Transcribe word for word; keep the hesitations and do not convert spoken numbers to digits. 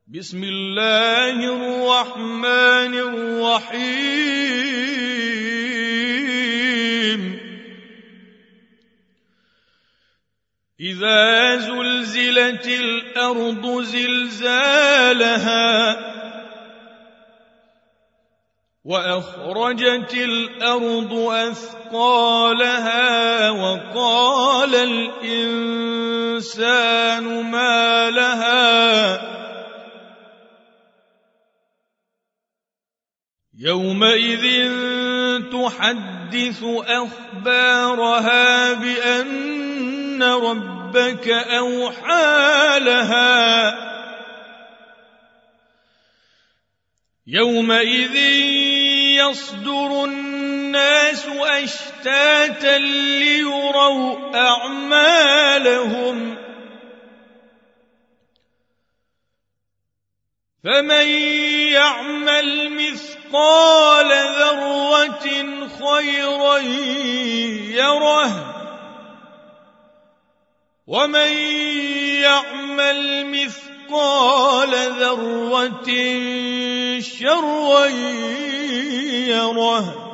بسم الله الرحمن الرحيم إذا زلزلت الأرض زلزالها وأخرجت الأرض أثقالها وقال الإنسان ما لها يومئذ تحدث أخبارها بأن ربك أوحى لها يومئذ يصدر الناس أشتاتا ليروا أعمالهم فمن يعمل مثقال ذرة خيرا يره ومن يعمل مثقال ذرة شرا يره